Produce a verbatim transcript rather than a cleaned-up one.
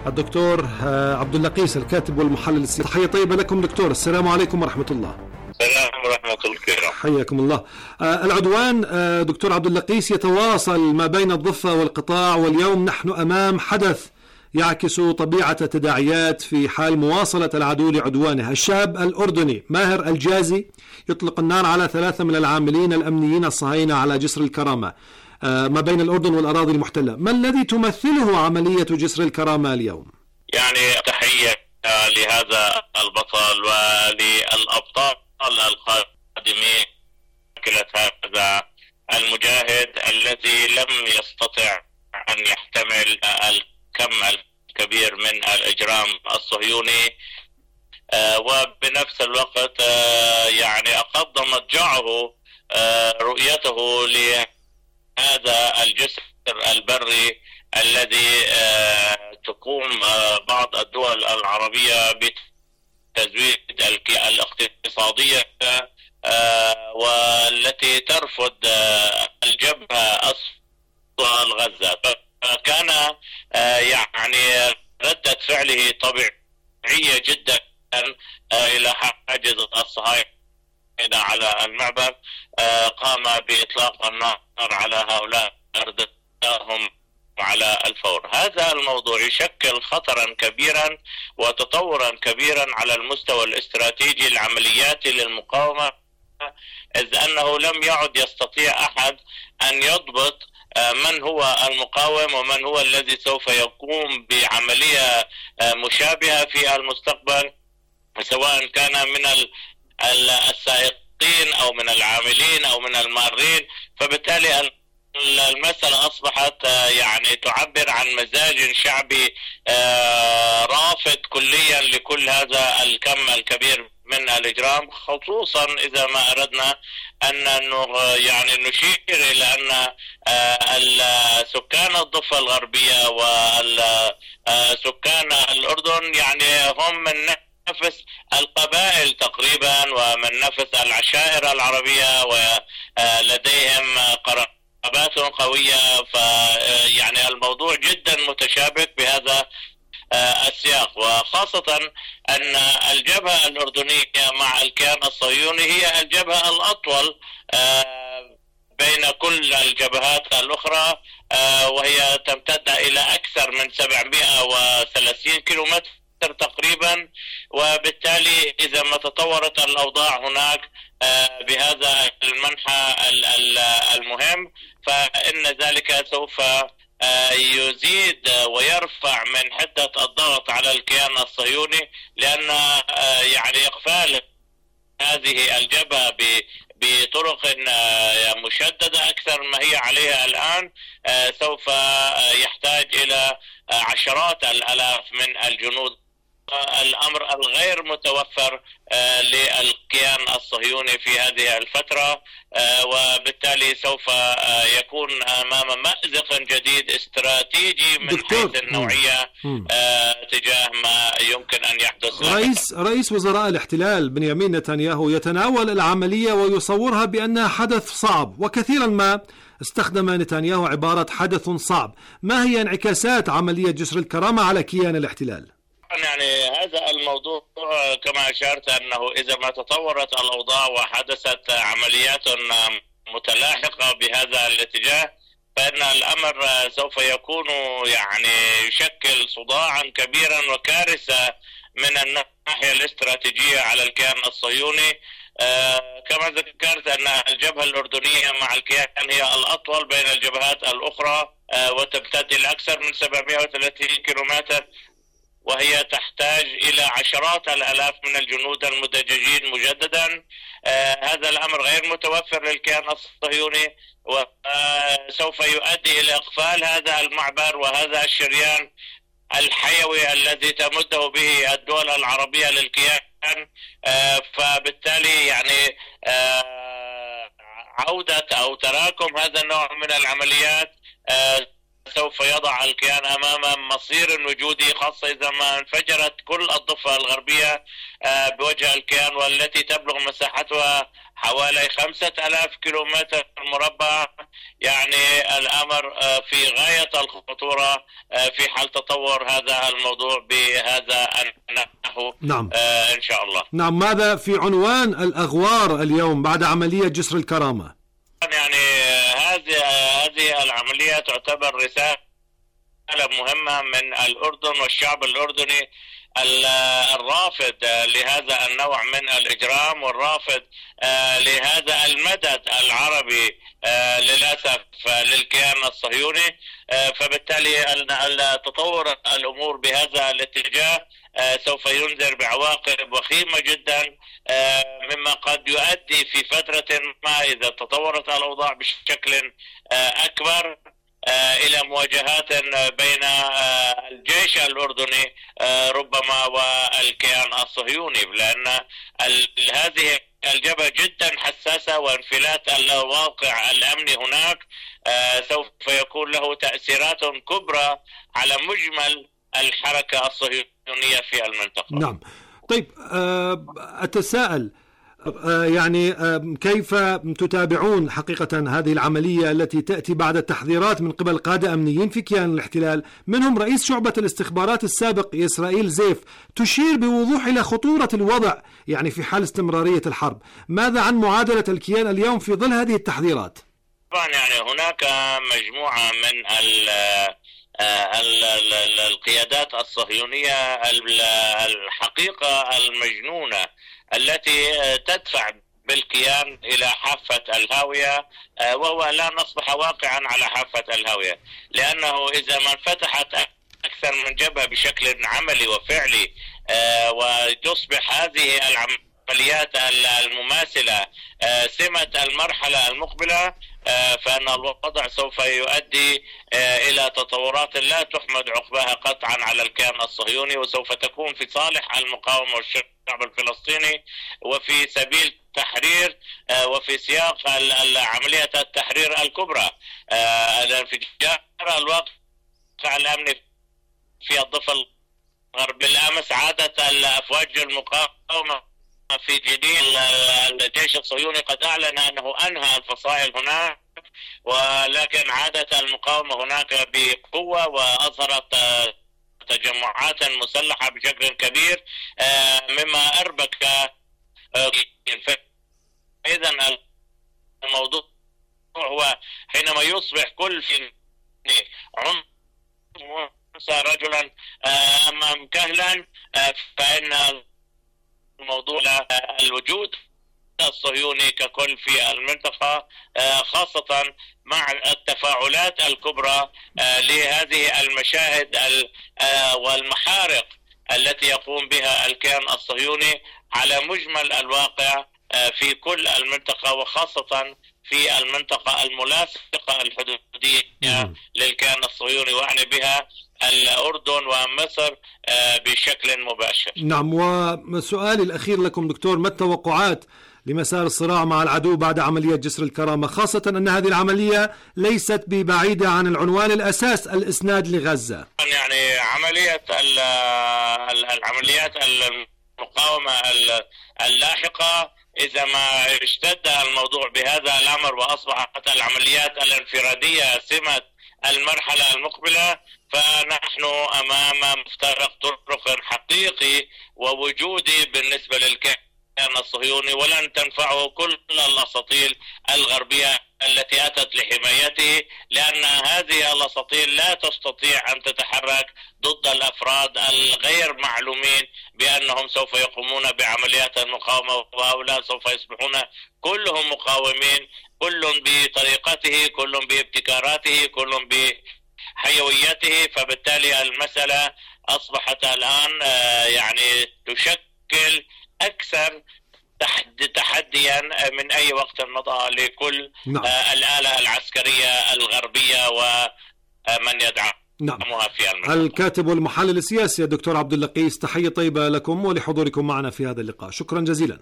الدكتور عبد اللقيس الكاتب والمحلل السياسي. تحية طيبة لكم دكتور. السلام عليكم ورحمة الله. السلام ورحمة الله. حياكم الله. العدوان دكتور عبد اللقيس يتواصل ما بين الضفة والقطاع، واليوم نحن أمام حدث يعكس طبيعة التداعيات في حال مواصلة العدو لعدوانه. الشاب الأردني ماهر الجازي يطلق النار على ثلاثة من العاملين الأمنيين الصهاينة على جسر الكرامة ما بين الأردن والأراضي المحتلة. ما الذي تمثله عملية جسر الكرامة اليوم؟ يعني تحية لهذا البطل وللأبطال القادمين كلة هذا المجاهد الذي لم يستطع أن يحتمل الكم الكبير من الإجرام الصهيوني، وبنفس الوقت يعني أقض مضجعه رؤيته لهذا الجسر البري الذي تقوم بعض الدول العربية بتزويد الاقتصادية والتي ترفض الجبهة أسوأ غزة. فكان يعني ردة فعله طبيعية جدا إلى حاجز الصهاينة على المعبر، قام بإطلاق النار على هؤلاء أردهم على الفور. هذا الموضوع يشكل خطرا كبيرا وتطورا كبيرا على المستوى الاستراتيجي العملياتي للمقاومة، إذ أنه لم يعد يستطيع أحد أن يضبط من هو المقاوم ومن هو الذي سوف يقوم بعملية مشابهة في المستقبل، سواء كان من السائقين أو من العاملين أو من المارين. فبالتالي المسألة أصبحت يعني تعبر عن مزاج شعبي رافض كليا لكل هذا الكم الكبير من الإجرام، خصوصا إذا ما أردنا أن يعني نشير إلى أن سكان الضفة الغربية وسكان الأردن يعني هم من نفس القبائل تقريبا ومن نفس العشائر العربية، ولديهم قرابات قوية. فيعني الموضوع جدا متشابك بهذا السياق، وخاصة أن الجبهة الأردنية مع الكيان الصهيوني هي الجبهة الأطول بين كل الجبهات الأخرى، وهي تمتد إلى أكثر من سبعمائة وثلاثين كيلومتر تقريبا. وبالتالي إذا ما تطورت الأوضاع هناك بهذا المنحى المهم، فإن ذلك سوف يزيد ويرفع من حدة الضغط على الكيان الصهيوني، لأن يعني إقفال هذه الجبهة بطرق مشددة أكثر ما هي عليها الآن سوف يحتاج إلى عشرات الآلاف من الجنود، الأمر الغير متوفر للكيان الصهيوني في هذه الفترة. وبالتالي سوف يكون أمام مأزق جديد استراتيجي من حيث النوعية تجاه ما يمكن أن يحدث. رئيس رئيس وزراء الاحتلال بنيامين نتنياهو يتناول العملية ويصورها بأنها حدث صعب، وكثيرا ما استخدم نتنياهو عبارة حدث صعب. ما هي انعكاسات عملية جسر الكرامة على كيان الاحتلال؟ يعني هذا الموضوع كما أشرت أنه إذا ما تطورت الأوضاع وحدثت عمليات متلاحقة بهذا الاتجاه، فإن الأمر سوف يكون يعني يشكل صداعا كبيرا وكارثة من الناحية الاستراتيجية على الكيان الصهيوني. آه كما ذكرت أن الجبهة الأردنية مع الكيان هي الأطول بين الجبهات الأخرى، آه وتمتد إلى أكثر من سبعمائة وثلاثين كيلومتر، وهي تحتاج إلى عشرات الآلاف من الجنود المدججين مجددا. آه هذا الأمر غير متوفر للكيان الصهيوني، وسوف يؤدي إلى إقفال هذا المعبر وهذا الشريان الحيوي الذي تمده به الدول العربية للكيان. آه فبالتالي يعني آه عودة أو تراكم هذا النوع من العمليات آه سوف يضع الكيان أمام مصير وجودي، خاصة إذا ما انفجرت كل الضفة الغربية بوجه الكيان، والتي تبلغ مساحتها حوالي خمسة آلاف كيلومتر مربع. يعني الأمر في غاية الخطورة في حال تطور هذا الموضوع بهذا النحو. نعم. إن شاء الله. نعم. ماذا في عنوان الأغوار اليوم بعد عملية جسر الكرامة؟ يعني هذه هذه العملية تعتبر رسالة مهمة من الأردن والشعب الأردني الرافض لهذا النوع من الإجرام، والرافض لهذا المدد العربي للأسف للكيان الصهيوني. فبالتالي تطور الأمور بهذا الاتجاه سوف ينذر بعواقب وخيمة جدا، مما قد يؤدي في فترة ما إذا تطورت الأوضاع بشكل أكبر إلى مواجهات بين الجيش الأردني ربما والكيان الصهيوني، لأن هذه الجبهة جدا حساسة، وانفلات الواقع الأمني هناك سوف يكون له تأثيرات كبرى على مجمل الحركة الصهيونية في المنطقة. نعم. طيب، أتساءل يعني كيف تتابعون حقيقة هذه العملية التي تأتي بعد تحذيرات من قبل قادة أمنيين في كيان الاحتلال، منهم رئيس شعبة الاستخبارات السابق إسرائيل زيف، تشير بوضوح إلى خطورة الوضع يعني في حال استمرارية الحرب. ماذا عن معادلة الكيان اليوم في ظل هذه التحذيرات؟ طبعا يعني هناك مجموعة من ال القيادات الصهيونية الحقيقة المجنونة التي تدفع بالكيان إلى حافة الهاوية، وهو لا نصبح واقعا على حافة الهاوية، لأنه إذا ما انفتحت أكثر من جبهة بشكل عملي وفعلي وتصبح هذه العمليات المماثلة سمة المرحلة المقبلة، فإن الوضع سوف يؤدي إلى تطورات لا تحمد عقباها قطعا على الكيان الصهيوني، وسوف تكون في صالح المقاومة والشعب الفلسطيني وفي سبيل تحرير وفي سياق عملية التحرير الكبرى. الانفجار الواقع الأمني في الضفة الغربية بالأمس عادت الأفواج المقاومة في جنين، الجيش الصهيوني قد أعلن أنه أنهى الفصائل هناك، ولكن عادت المقاومة هناك بقوة وأظهرت تجمعات مسلحة بشكل كبير، مما أربك. إذن الموضوع هو حينما يصبح كل في عنصر رجلا أمام كهلا، فإن موضوع الوجود الصهيوني ككل في المنطقة، خاصة مع التفاعلات الكبرى لهذه المشاهد والمحارق التي يقوم بها الكيان الصهيوني على مجمل الواقع في كل المنطقة، وخاصة في المنطقة الملاصقة الحدودية للكيان الصهيوني، وأعني بها الأردن ومصر بشكل مباشر. نعم. وسؤالي الأخير لكم دكتور، ما التوقعات لمسار الصراع مع العدو بعد عملية جسر الكرامة، خاصة أن هذه العملية ليست ببعيدة عن العنوان الأساس الإسناد لغزة؟ يعني عملية العمليات المقاومة اللاحقة إذا ما اشتد الموضوع بهذا الأمر وأصبحت العمليات الانفرادية سمة المرحلة المقبلة، فنحن أمام مفترق طرق حقيقي ووجودي بالنسبة للكيان الصهيوني، ولن تنفعه كل الأساطيل الغربية التي أتت لحمايته، لأن هذه الأساطيل لا تستطيع أن تتحرك ضد الأفراد الغير معلومين بأنهم سوف يقومون بعمليات المقاومة، وهؤلاء سوف يصبحون كلهم مقاومين، كل بطريقته، كل بابتكاراته، كل بحيويته. فبالتالي المسألة أصبحت الآن يعني تشكل أكثر تحديا من أي وقت مضى لكل نعم. الآلة العسكرية الغربية ومن يدعمها نعم. في المنطقة. الكاتب والمحلل السياسي الدكتور عبد اللقيس، تحية طيبة لكم ولحضوركم معنا في هذا اللقاء، شكرا جزيلا.